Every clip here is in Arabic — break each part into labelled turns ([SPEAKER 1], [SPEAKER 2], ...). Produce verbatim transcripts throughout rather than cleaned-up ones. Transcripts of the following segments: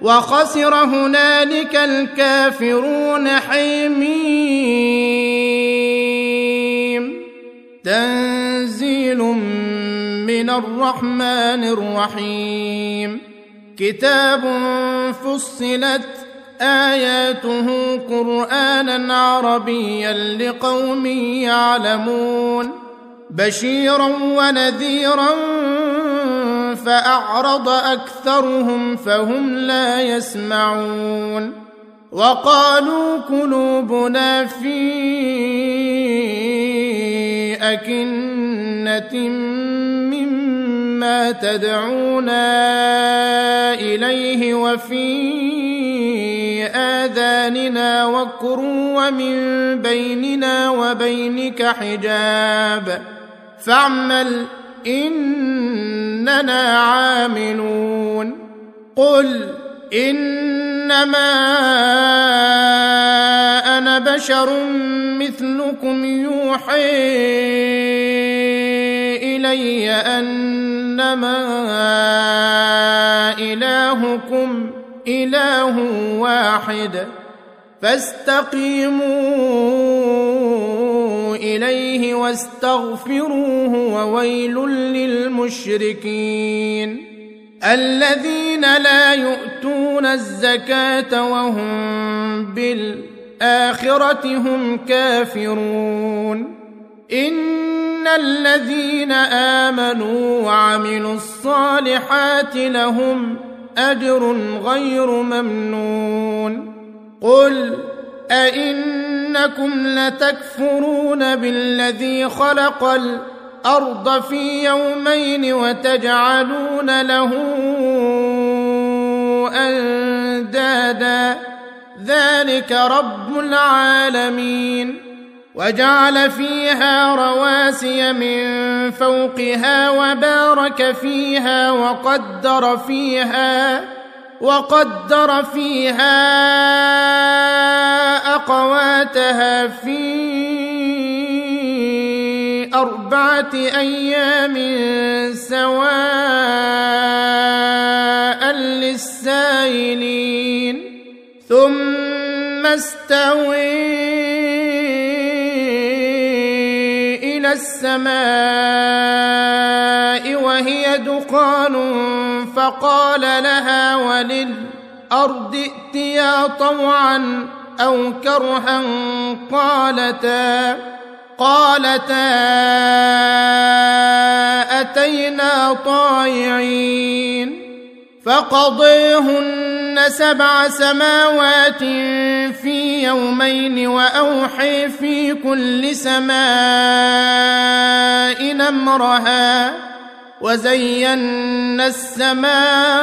[SPEAKER 1] وخسر هنالك الكافرون. حميم تنزيل من الرحمن الرحيم. كتاب فصلت آياته قرآنا عربيا لقوم يعلمون بشيرا ونذيرا فأعرض أكثرهم فهم لا يسمعون. وقالوا قلوبنا في أكنة مما تدعونا إليه وفي آذاننا وقر ومن بيننا وبينك حجاب فاعمل إننا عاملون. قل إنما أنا بشر مثلكم يوحي إلي أنما إلهكم إله واحد فاستقيموا إليه واستغفروه وويل للمشركين الذين لا يؤتون الزكاة وهم بالآخرة هم كافرون. إن الذين آمنوا وعملوا الصالحات لهم أجر غير ممنون. قل أئنكم لتكفرون بالذي خلق الأرض في يومين وتجعلون له أندادا ذلك رب العالمين. وجعل فيها رواسي من فوقها وبارك فيها وقدر فيها وقدر فيها أقواتها في أربعة أيام سواء للسائلين ثم استوي إلى السماء وهي دخان فقال لها وللأرض ائتيا طوعا أو كرها قالتا قالتا أتينا طائعين. فقضيهن سبع سماوات في يومين وأوحي في كل سماء أمرها وزينا السماء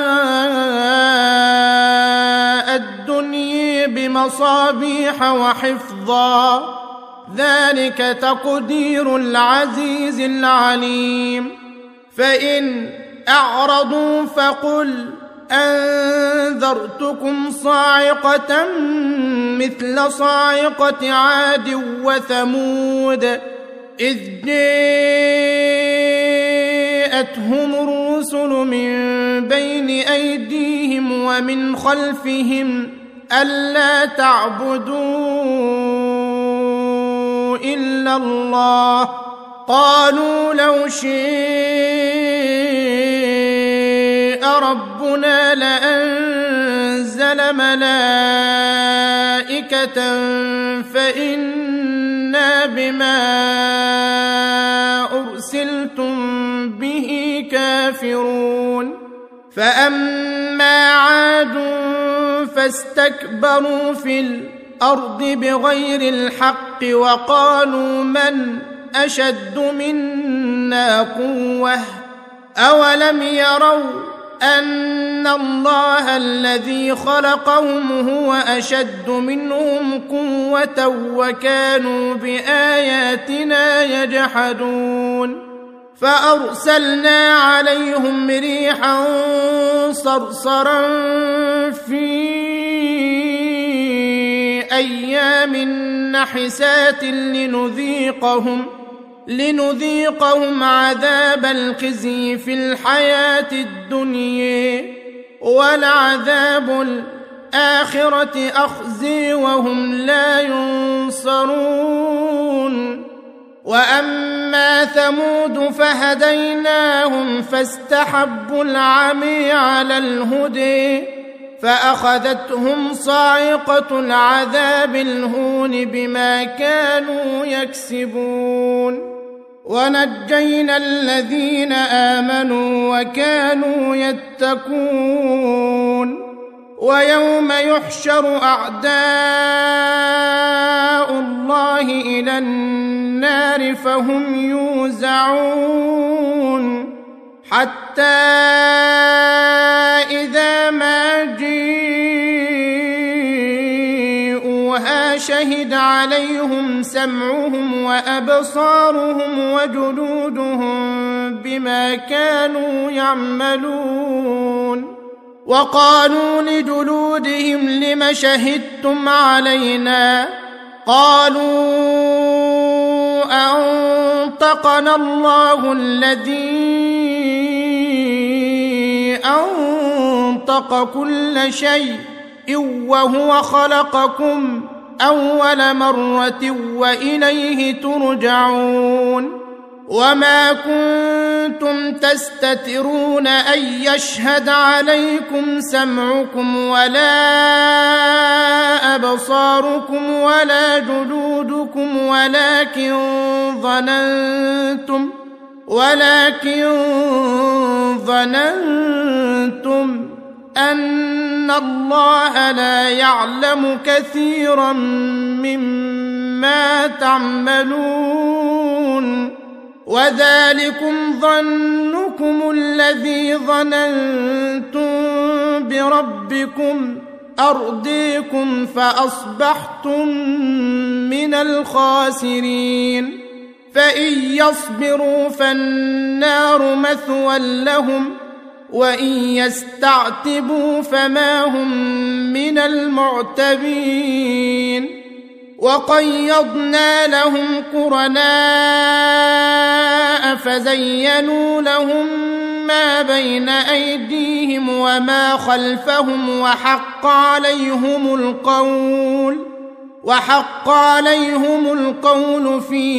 [SPEAKER 1] الدنيا بمصابيح وحفظا ذلك تقدير العزيز العليم. فإن أعرضوا فقل أنذرتكم صاعقة مثل صاعقة عاد وثمود إذ جاءتهم الرسل من بين أيديهم ومن خلفهم ألا تعبدوا إلا الله قالوا لو شاء ربنا لأنزل ملائكة فإنا بما أرسلتم به كافرون. فأما عاد فاستكبروا في الأرض بغير الحق وقالوا من أشد منا قوة أولم يروا أن الله الذي خلقهم هو أشد منهم قوة وكانوا بآياتنا يجحدون. فأرسلنا عليهم ريحا صرصرا في أيام نحسات لنذيقهم لنذيقهم عذاب الخزي في الحياة الدنيا ولعذاب الآخرة أخزي وهم لا ينصرون. وأما ثمود فهديناهم فاستحبوا العمي على الهدي فأخذتهم صاعقة العذاب الهون بما كانوا يكسبون. ونجينا الذين آمنوا وكانوا يتقون. ويوم يحشر أعداء الله إلى النار فهم يوزعون حتى إذا ما جيءوها شهد عليهم سمعهم وأبصارهم وجلودهم بما كانوا يعملون. وقالوا لجلودهم لم شهدتم علينا قالوا أنطقنا الله الذي أنطق كل شيء وهو خلقكم أول مرة وإليه ترجعون. وما كنتم تستترون أن يشهد عليكم سمعكم ولا أبصاركم ولا جلودكم ولكن ظننتم ولكن ظننتم أن الله لا يعلم كثيرا مما تعملون. وذلكم ظنكم الذي ظننتم بربكم أرديكم فأصبحتم من الخاسرين. فإن يصبروا فالنار مثوى لهم وإن يستعتبوا فما هم من المعتبين. وقيضنا لهم قرناء فزينوا لهم ما بين أيديهم وما خلفهم وحق عليهم القول وحق عليهم القول في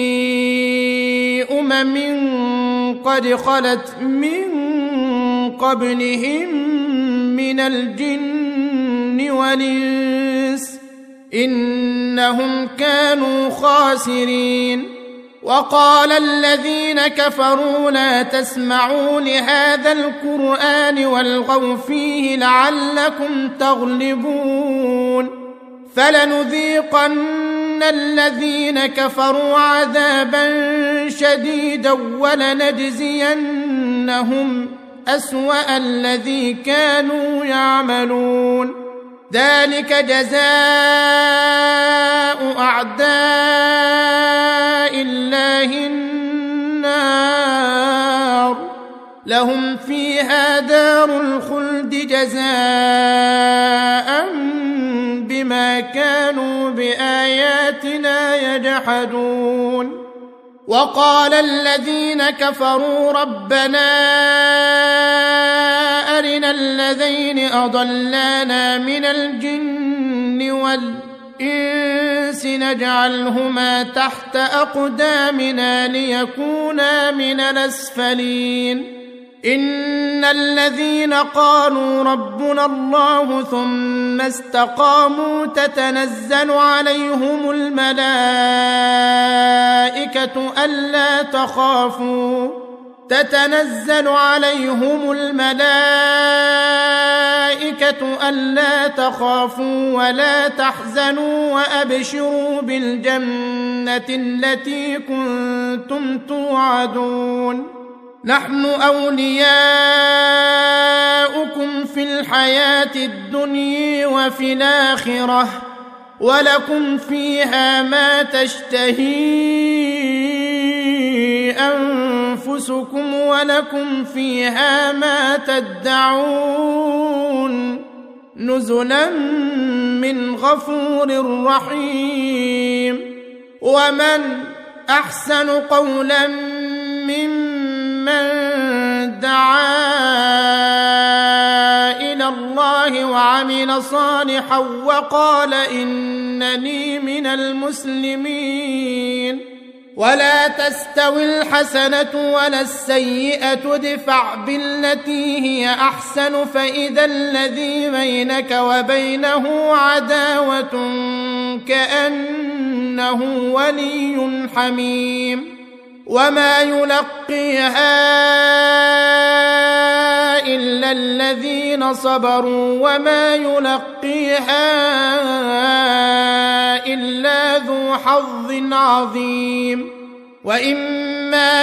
[SPEAKER 1] أمم قد خلت من قبلهم من الجن والإنس إنهم كانوا خاسرين. وقال الذين كفروا لا تسمعوا لهذا القرآن والغوا فيه لعلكم تغلبون. فلنذيقن الذين كفروا عذابا شديدا ولنجزينهم أسوأ الذي كانوا يعملون. ذلك جزاء أعداء الله النار لهم فيها دار الخلد جزاء بما كانوا بآياتنا يجحدون. وقال الذين كفروا ربنا أرنا الذين أضلانا من الجن والإنس نجعلهما تحت أقدامنا ليكونا من الأسفلين. إن الذين قالوا ربنا الله ثم استقاموا تتنزل عليهم الملائكة ألا تخافوا تتنزل عليهم الملائكة ألا تخافوا ولا تحزنوا وأبشروا بالجنة التي كنتم توعدون. نحن أولياؤكم في الحياة الدنيا وفي الآخرة ولكم فيها ما تشتهي أنفسكم ولكم فيها ما تدعون نزلا من غفور رحيم. ومن أحسن قولا ممن دعا الله وعمل صالحا وقال إنني من المسلمين. ولا تستوي الحسنة ولا السيئة ادفع بالتي هي أحسن فإذا الذي بينك وبينه عداوة كأنه ولي حميم. وما يلقيها إلا الذين صبروا وما يلقيها إلا ذو حظ عظيم. وإما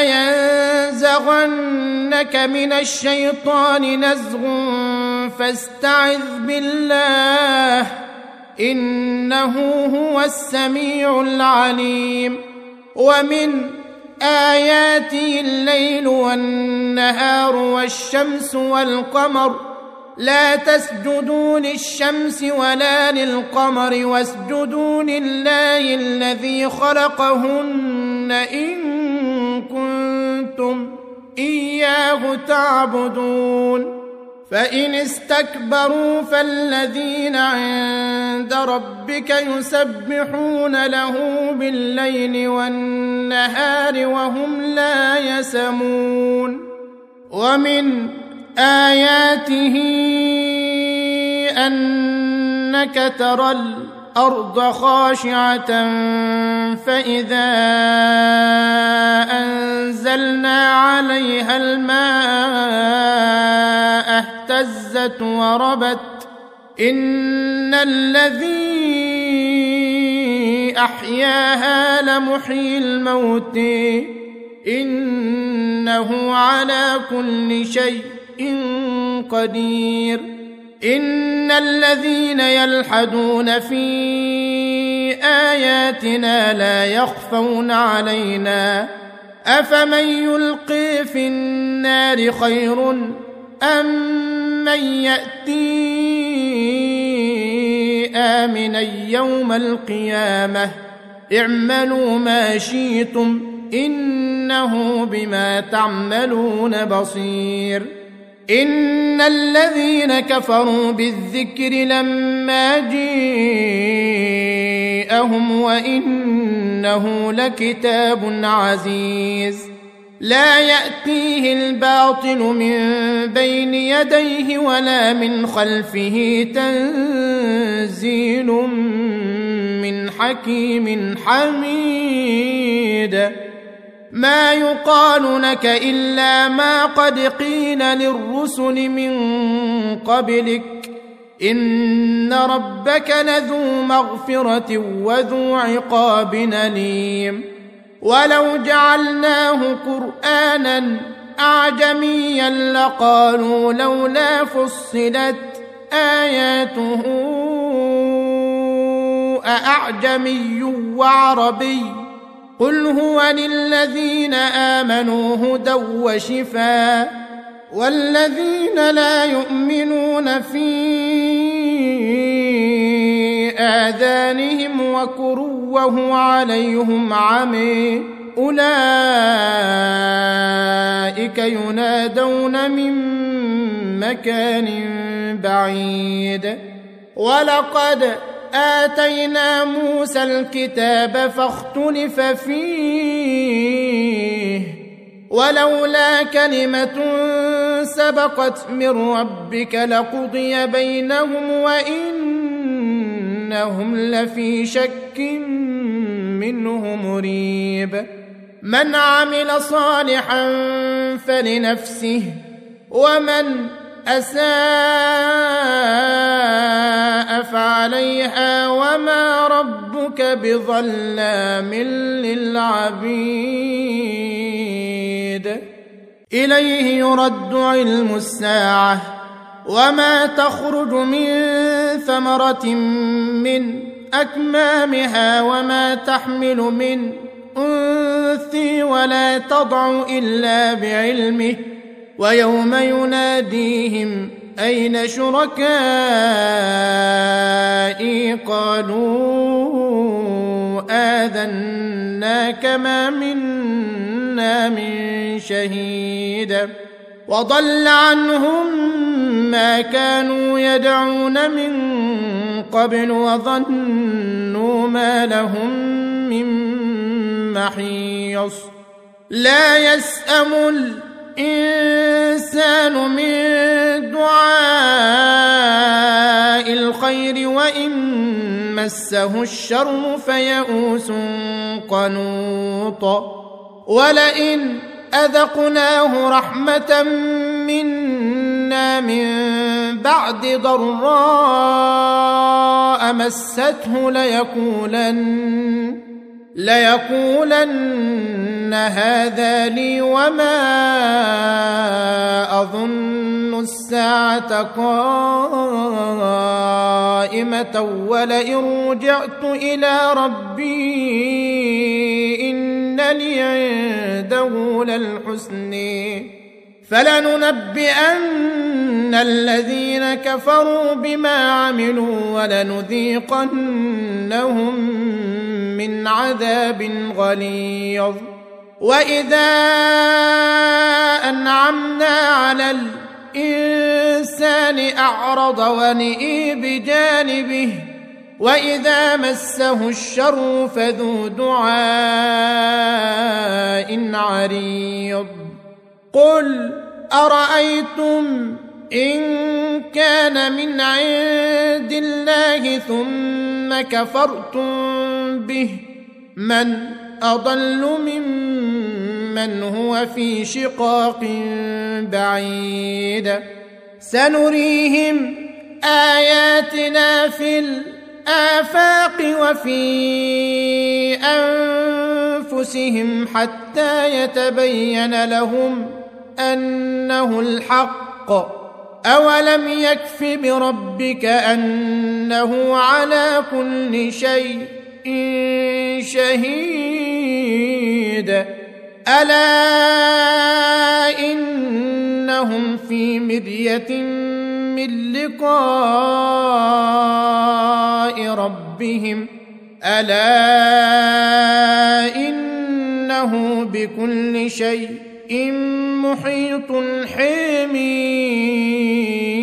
[SPEAKER 1] ينزغنك من الشيطان نزغ فاستعذ بالله إنه هو السميع العليم. ومن آياته الليل والنهار والشمس والقمر لا تسجدوا للشمس ولا للقمر واسجدوا لله الذي خلقهن إن كنتم إياه تعبدون. فإن استكبروا فالذين عند ربك يسبحون له بالليل والنهار وهم لا يسمون. ومن آياته أنك ترى الأرض خاشعة فإذا أنزلنا عليها الماء اهتزت وربت إن الذي أحياها لمحيي الموت إنه على كل شيء قدير. إن الذين يلحدون في آياتنا لا يخفون علينا أفمن يلقي في النار خير أم من يأتي آمنا يوم القيامة اعملوا ما شئتم إنه بما تعملون بصير. إن الذين كفروا بالذكر لما جاءهم وإنه لكتاب عزيز لا يأتيه الباطل من بين يديه ولا من خلفه تنزيل من حكيم حميد. ما يقال لك إلا ما قد قيل للرسل من قبلك إن ربك لذو مغفرة وذو عقاب أليم. ولو جعلناه قرآنا أعجميا لقالوا لولا فصلت آياته أأعجمي وعربي قل هو للذين آمنوا هدى وشفاء والذين لا يؤمنون في آذانهم وقر وهو عليهم عمي أولئك ينادون من مكان بعيد. ولقد آتينا موسى الكتاب فاختلف فيه ولولا كلمة سبقت من ربك لقضي بينهم وإنهم لفي شك منه مريب. من عمل صالحا فلنفسه ومن أساء فعليها وما ربك بظلام للعبيد. إليه يرد علم الساعة وما تخرج من ثمرة من أكمامها وما تحمل من أنثى ولا تضع إلا بعلمه ويوم يناديهم أين شركائي قالوا آذناك ما منا من شهيد وضل عنهم ما كانوا يدعون من قبل وظنوا ما لهم من محيص لا يسأم الإنسان من دعاء الخير وإن مسه الشر فيئوس قنوط ولئن أذقناه رحمة منا من بعد ضراء مسته ليقولن ليقولن هذا لي وما أظن الساعة قائمة ولئن رجعت إلى ربي إن لي عنده للحسن فلننبئن الذين كفروا بما عملوا ولنذيقنهم من عذاب غليظ وإذا أنعمنا على الإنسان أعرض ونئي بجانبه وإذا مسه الشر فذو دعاء عريض قل أرأيتم إن كان من عند الله ثم كفرتم به من أضل ممن هو في شقاق بعيد سنريهم آياتنا في الآفاق وفي أنفسهم حتى يتبين لهم أنه الحق أولم يكف بربك أنه على كل شيء شهيد ألا إنهم في مرية من لقاء ربهم ألا إنه بكل شيء محيط حميد